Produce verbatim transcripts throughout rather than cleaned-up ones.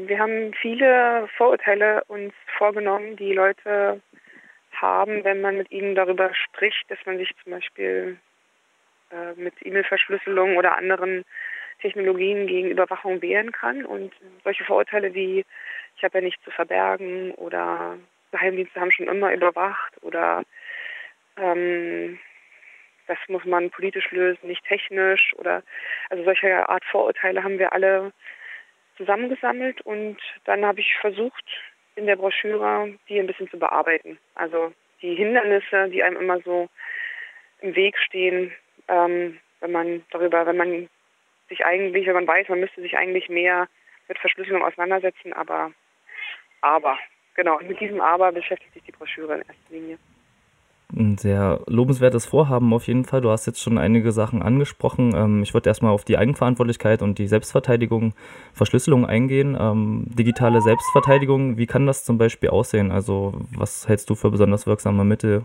wir haben viele Vorurteile uns vorgenommen, die Leute haben, wenn man mit ihnen darüber spricht, dass man sich zum Beispiel äh, mit E-Mail-Verschlüsselung oder anderen Technologien gegen Überwachung wehren kann. Und solche Vorurteile wie, ich habe ja nichts zu verbergen oder Geheimdienste haben schon immer überwacht oder ähm, das muss man politisch lösen, nicht technisch oder also solche Art Vorurteile haben wir alle zusammengesammelt und dann habe ich versucht, in der Broschüre die ein bisschen zu bearbeiten. Also die Hindernisse, die einem immer so im Weg stehen, ähm, wenn man darüber, wenn man sich eigentlich, wenn man weiß, man müsste sich eigentlich mehr mit Verschlüsselung auseinandersetzen, aber, aber, genau, und mit diesem Aber beschäftigt sich die Broschüre in erster Linie. Ein sehr lobenswertes Vorhaben auf jeden Fall. Du hast jetzt schon einige Sachen angesprochen. Ähm, ich würde erstmal auf die Eigenverantwortlichkeit und die Selbstverteidigung, Verschlüsselung eingehen. Ähm, digitale Selbstverteidigung, wie kann das zum Beispiel aussehen? Also was hältst du für besonders wirksame Mittel?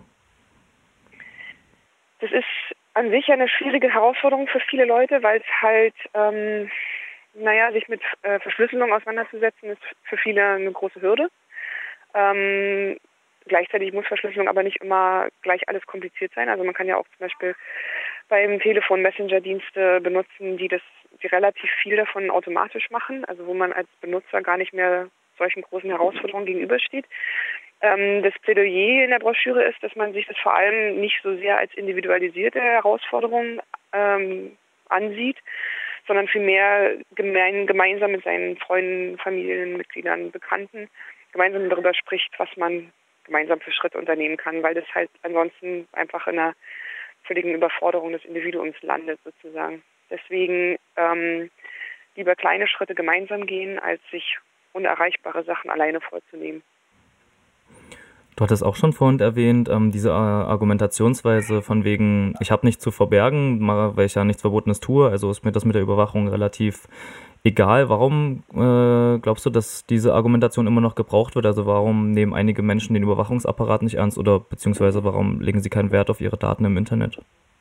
Das ist an sich eine schwierige Herausforderung für viele Leute, weil es halt, ähm, naja, sich mit äh, Verschlüsselung auseinanderzusetzen, ist für viele eine große Hürde. Ähm, gleichzeitig muss Verschlüsselung aber nicht immer gleich alles kompliziert sein. Also man kann ja auch zum Beispiel beim Telefon Messenger-Dienste benutzen, die das, die relativ viel davon automatisch machen, also wo man als Benutzer gar nicht mehr solchen großen Herausforderungen gegenübersteht. Ähm, das Plädoyer in der Broschüre ist, dass man sich das vor allem nicht so sehr als individualisierte Herausforderung ähm, ansieht, sondern vielmehr gemein, gemeinsam mit seinen Freunden, Familienmitgliedern, Bekannten gemeinsam darüber spricht, was man gemeinsam für Schritte unternehmen kann, weil das halt ansonsten einfach in einer völligen Überforderung des Individuums landet sozusagen. Deswegen ähm, lieber kleine Schritte gemeinsam gehen, als sich unerreichbare Sachen alleine vorzunehmen. Du hattest auch schon vorhin erwähnt, ähm, diese äh, Argumentationsweise von wegen, ich habe nichts zu verbergen, weil ich ja nichts Verbotenes tue, also ist mir das mit der Überwachung relativ egal. Warum äh, glaubst du, dass diese Argumentation immer noch gebraucht wird? Also warum nehmen einige Menschen den Überwachungsapparat nicht ernst oder beziehungsweise warum legen sie keinen Wert auf ihre Daten im Internet?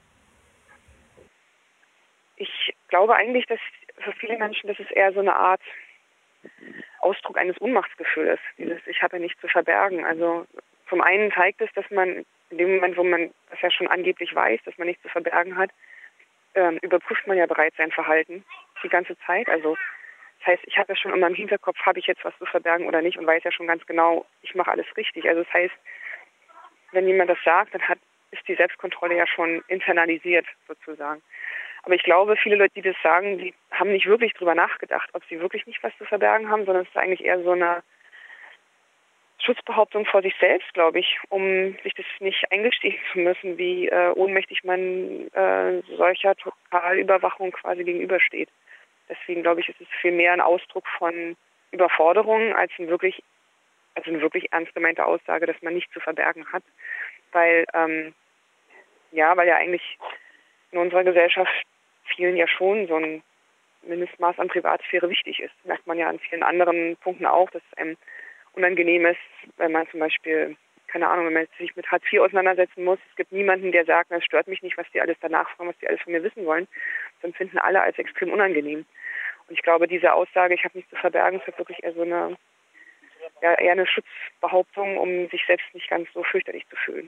Ich glaube eigentlich, dass für viele Menschen das ist eher so eine Art Ausdruck eines Ohnmachtsgefühls, dieses ich habe ja nichts zu verbergen. Also zum einen zeigt es, dass man in dem Moment, wo man das ja schon angeblich weiß, dass man nichts zu verbergen hat, ähm, überprüft man ja bereits sein Verhalten die ganze Zeit. Also das heißt, ich habe ja schon immer im Hinterkopf, habe ich jetzt was zu verbergen oder nicht und weiß ja schon ganz genau, ich mache alles richtig. Also das heißt, wenn jemand das sagt, dann hat, ist die Selbstkontrolle ja schon internalisiert sozusagen. Aber ich glaube, viele Leute, die das sagen, die haben nicht wirklich drüber nachgedacht, ob sie wirklich nicht was zu verbergen haben, sondern es ist eigentlich eher so eine Schutzbehauptung vor sich selbst, glaube ich, um sich das nicht eingestehen zu müssen, wie äh, ohnmächtig man äh, solcher Totalüberwachung quasi gegenübersteht. Deswegen glaube ich, ist es viel mehr ein Ausdruck von Überforderung als ein wirklich, also eine wirklich ernst gemeinte Aussage, dass man nichts zu verbergen hat. Weil, ähm, ja, weil ja eigentlich in unserer Gesellschaft vielen ja schon so ein Mindestmaß an Privatsphäre wichtig ist. Das merkt man ja an vielen anderen Punkten auch, dass es einem unangenehm ist, wenn man zum Beispiel, keine Ahnung, wenn man sich mit Hartz vier auseinandersetzen muss. Es gibt niemanden, der sagt, das stört mich nicht, was die alles danach fragen, was die alles von mir wissen wollen. Das empfinden alle als extrem unangenehm. Und ich glaube, diese Aussage, ich habe nichts zu verbergen, ist halt wirklich eher so eine, ja, eher eine Schutzbehauptung, um sich selbst nicht ganz so fürchterlich zu fühlen.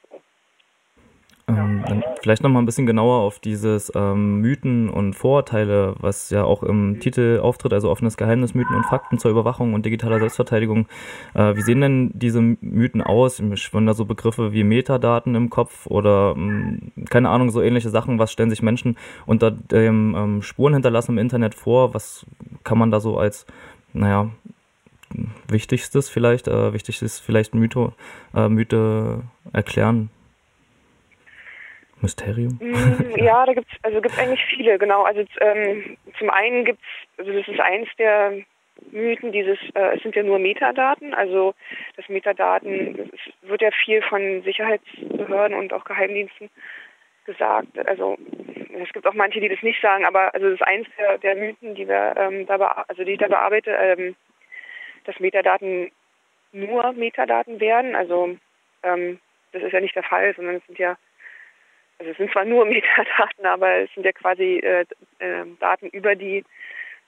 Ähm, dann vielleicht noch mal ein bisschen genauer auf dieses ähm, Mythen und Vorurteile, was ja auch im mhm. Titel auftritt, also offenes Geheimnis, Mythen und Fakten zur Überwachung und digitaler Selbstverteidigung. Äh, wie sehen denn diese Mythen aus? Mir schwören da so Begriffe wie Metadaten im Kopf oder mh, keine Ahnung, so ähnliche Sachen. Was stellen sich Menschen unter dem ähm, Spuren hinterlassen im Internet vor? Was kann man da so als, naja, wichtigstes vielleicht, äh, wichtigstes vielleicht Mytho, äh, Mythe erklären? Mysterium? ja. ja, da gibt's also gibt's eigentlich viele, genau. Also ähm, zum einen gibt's, also das ist eins der Mythen, dieses, äh, es sind ja nur Metadaten, also das Metadaten, es wird ja viel von Sicherheitsbehörden und auch Geheimdiensten gesagt. Also es gibt auch manche, die das nicht sagen, aber also das ist eins der, der Mythen, die wir ähm, da bea- also die ich da bearbeite, ähm, dass Metadaten nur Metadaten werden. Also ähm, das ist ja nicht der Fall, sondern es sind ja Also es sind zwar nur Metadaten, aber es sind ja quasi äh, äh, Daten über die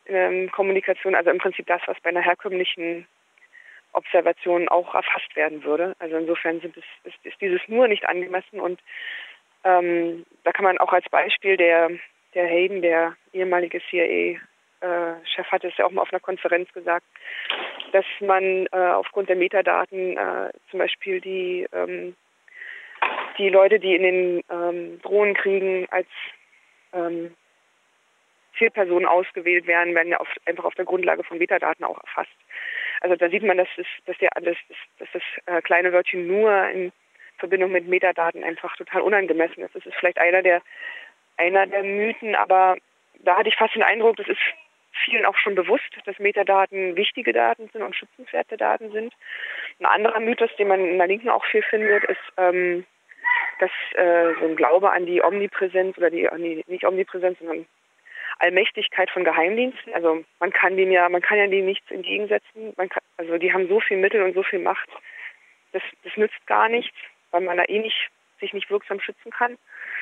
ähm, Kommunikation, also im Prinzip das, was bei einer herkömmlichen Observation auch erfasst werden würde. Also insofern sind es, ist, ist dieses nur nicht angemessen und ähm, da kann man auch als Beispiel der, der Hayden, der ehemalige C I A-Chef, hat es ja auch mal auf einer Konferenz gesagt, dass man äh, aufgrund der Metadaten äh, zum Beispiel die, ähm, die Leute, die in den ähm, Drohnenkriegen als ähm, Zielpersonen ausgewählt werden, werden ja auf, einfach auf der Grundlage von Metadaten auch erfasst. Also da sieht man, dass, es, dass, der, dass, dass das äh, kleine Wörtchen nur in Verbindung mit Metadaten einfach total unangemessen ist. Das ist vielleicht einer der, einer der Mythen, aber da hatte ich fast den Eindruck, das ist vielen auch schon bewusst, dass Metadaten wichtige Daten sind und schützenswerte Daten sind. Ein anderer Mythos, den man in der Linken auch viel findet, ist, ähm, dass äh, so ein Glaube an die Omnipräsenz oder die, an die nicht Omnipräsenz, sondern Allmächtigkeit von Geheimdiensten. Also man kann dem ja, man kann ja denen nichts entgegensetzen. Man kann, also die haben so viel Mittel und so viel Macht, das, das nützt gar nichts, weil man da eh nicht, sich nicht wirksam schützen kann.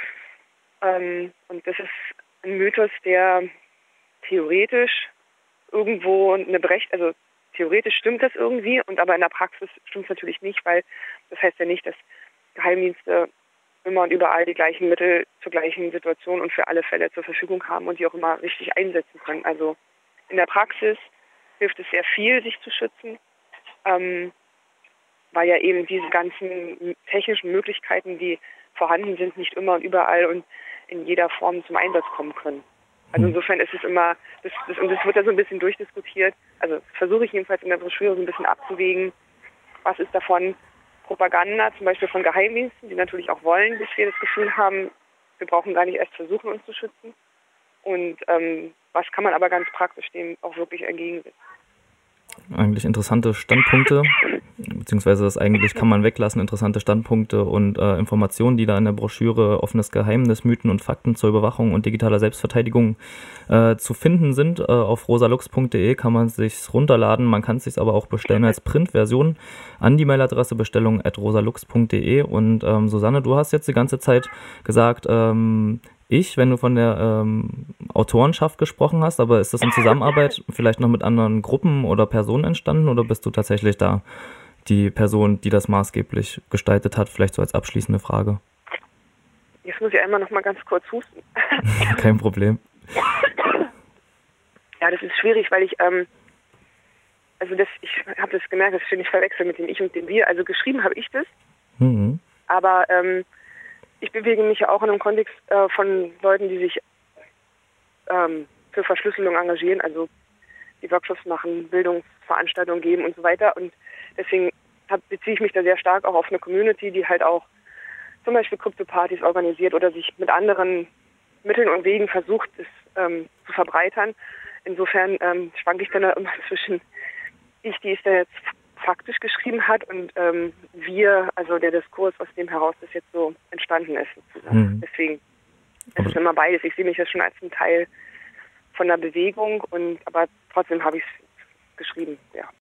Ähm, und das ist ein Mythos, der theoretisch irgendwo eine Berecht, also theoretisch stimmt das irgendwie, und aber in der Praxis stimmt es natürlich nicht, weil das heißt ja nicht, dass Geheimdienste immer und überall die gleichen Mittel zur gleichen Situation und für alle Fälle zur Verfügung haben und die auch immer richtig einsetzen können. Also in der Praxis hilft es sehr viel, sich zu schützen, ähm, weil ja eben diese ganzen technischen Möglichkeiten, die vorhanden sind, nicht immer und überall und in jeder Form zum Einsatz kommen können. Also insofern ist es immer, das, das, und das wird da so ein bisschen durchdiskutiert, also versuche ich jedenfalls in der Broschüre so ein bisschen abzuwägen, was ist davon Propaganda, zum Beispiel von Geheimdiensten, die natürlich auch wollen, bis wir das Gefühl haben, wir brauchen gar nicht erst versuchen, uns zu schützen. Und ähm, was kann man aber ganz praktisch dem auch wirklich entgegensetzen. Eigentlich interessante Standpunkte, beziehungsweise das eigentlich kann man weglassen, interessante Standpunkte und äh, Informationen, die da in der Broschüre Offenes Geheimnis, Mythen und Fakten zur Überwachung und digitaler Selbstverteidigung äh, zu finden sind. Äh, auf rosalux punkt de kann man es sich runterladen, man kann es sich aber auch bestellen als Printversion an die Mailadresse bestellung at rosalux punkt de. Und ähm, Susanne, du hast jetzt die ganze Zeit gesagt, ähm, ich, wenn du von der ähm, Autorenschaft gesprochen hast, aber ist das in Zusammenarbeit vielleicht noch mit anderen Gruppen oder Personen entstanden oder bist du tatsächlich da die Person, die das maßgeblich gestaltet hat? Vielleicht so als abschließende Frage. Jetzt muss ich einmal noch mal ganz kurz husten. Kein Problem. Ja, das ist schwierig, weil ich, ähm, also das, ich habe das gemerkt, das finde ich verwechselt mit dem Ich und dem Wir. Also geschrieben habe ich das, mhm. aber ähm, ich bewege mich ja auch in einem Kontext äh, von Leuten, die sich ähm, für Verschlüsselung engagieren, also die Workshops machen, Bildungsveranstaltungen geben und so weiter. Und deswegen hab, beziehe ich mich da sehr stark auch auf eine Community, die halt auch zum Beispiel Krypto-Partys organisiert oder sich mit anderen Mitteln und Wegen versucht, es ähm, zu verbreitern. Insofern ähm, schwanke ich dann da immer zwischen ich, die es da jetzt faktisch geschrieben hat und ähm, wir, also der Diskurs, aus dem heraus das jetzt so entstanden ist. Mhm. Deswegen es ist immer beides. Ich sehe mich ja schon als ein Teil von der Bewegung, und aber trotzdem habe ich es geschrieben, ja.